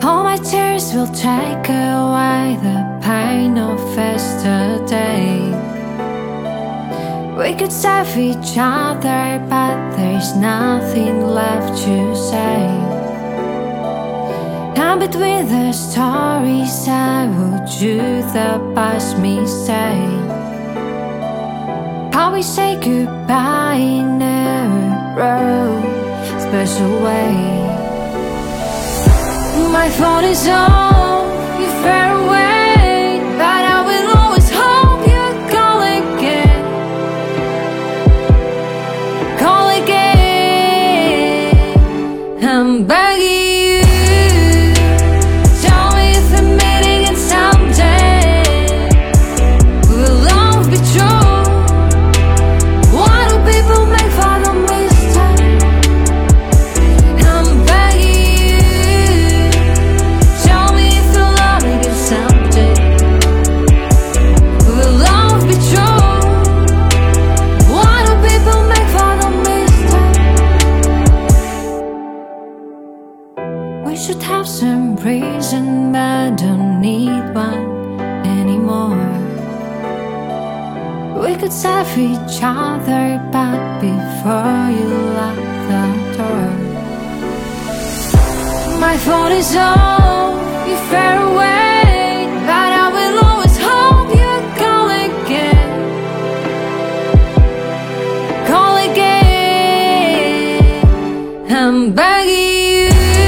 All my tears will take away the pain of yesterday. We could save each other, but there's nothing left to say. And between the stories I will do the past mistake. How we say goodbye in a real special way. My phone is on, you're far away, but I will always hope you call again. Call again. I'm begging you, tell me if the meeting is someday. Will love be true? Why do people make fun of mistake? I'm begging you, tell me if you love me again someday. Will love be true? Why do people make fun of mistake? We should have some reason, but don't need one anymore. We could save each other, but before you lock the door. My phone is on, you're far away, but I will always hope you call again. Call again. I'm begging you,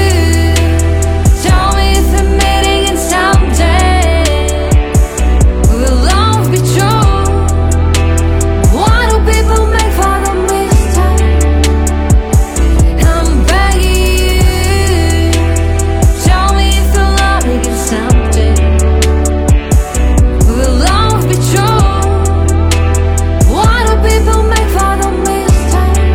tell me if the meeting is someday. Will love be true? Why do people make fun of mistake? I'm begging you, tell me if you love me again someday. Will love be true? Why do people make fun of mistake?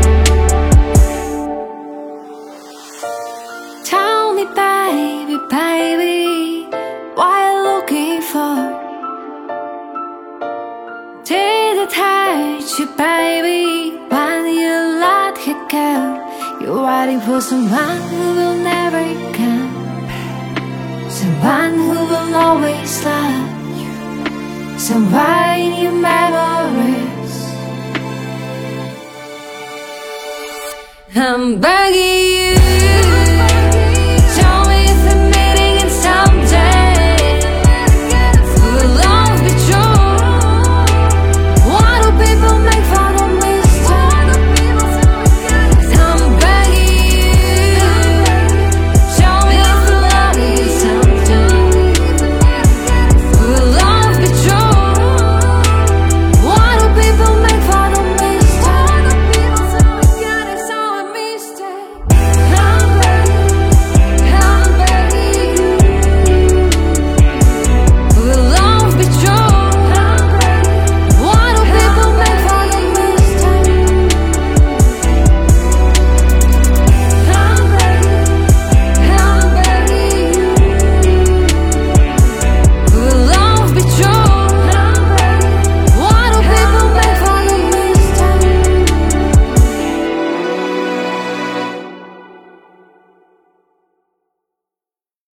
Tell me, baby, baby, what you looking for? Did it hurt you, baby, when you let it go? You're waiting for someone who will never come, someone who will always love you, someone in your memories. I'm begging